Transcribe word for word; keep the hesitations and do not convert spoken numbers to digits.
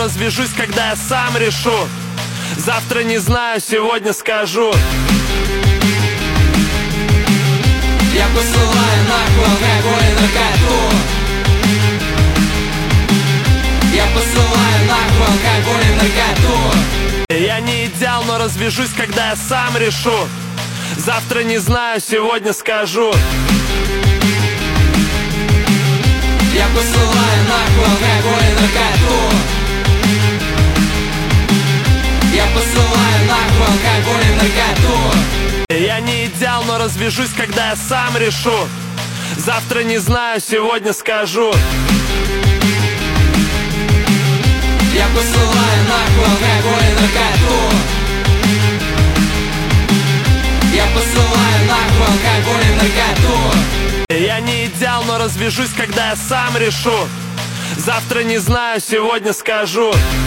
развяжусь, когда я сам решу. Завтра не знаю, сегодня скажу. Я посылаю нахуй алкоголь и наркоту. Я посылаю нахуй алкоголь и наркоту. Я не идеал, но развяжусь, когда я сам решу. Завтра не знаю, сегодня скажу. Я посылаю нахуй алкоголь и наркоту. Я посылаю нахуй алкоголь и наркоту. Я не идеал, но развяжусь, когда я сам решу. Завтра не знаю, сегодня скажу. Я посылаю нахуй алкоголь и наркоту. Я посылаю нахуй алкоголь и наркоту. Я не идеал, но развяжусь, когда я сам решу. Завтра не знаю, сегодня скажу.